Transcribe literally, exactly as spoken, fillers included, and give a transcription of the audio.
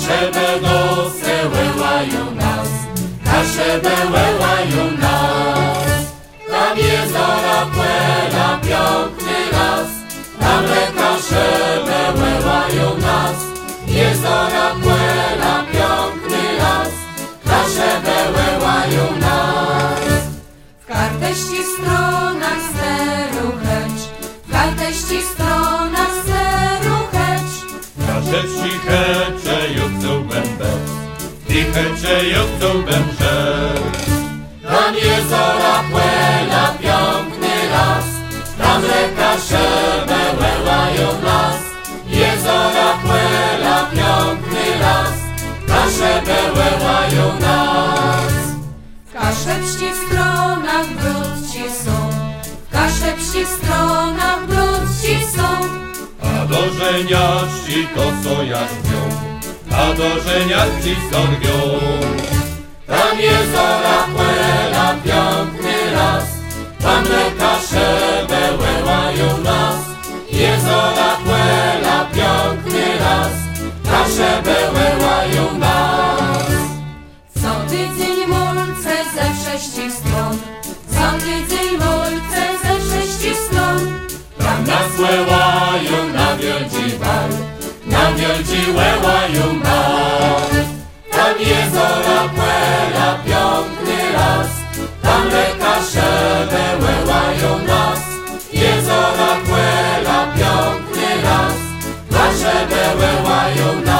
kasze bedose łełają nas, kasze bełełają nas. Tam jeziora płela piękny las, tam kasze bełełają nas. Jeziora płela piękny las, kasze bełełają nas. W karteści stronach steru hecz, w karteści stronach steru hecz. Kasze wsi hecze jucą bębec, i hecze jucą bębrzec. Tam jeziora płela piękny las, tam kasze bełełają nas. Jeziora płela piękny las, kasze bełełają nas. W kasze wsi stronach brudci są, w kasze wsi stronach brudci są. A do żeniaczci to co jarzmią, a do żeniaczci sorbią. Tam jeziora płela piękny las, tam kasze bełełają nas. Jeziora płela piękny las, kasze bełełają nas. Co tydzień mulce ze sześciu stron, co tydzień mulce ze sześciu stron. Tam nas łełają na wielki bal, na wielki łełają bal. Tam jeziora płela piękny las, tam kasze bełełają nas. Jeziora płela piękny las, kasze bełełają nas.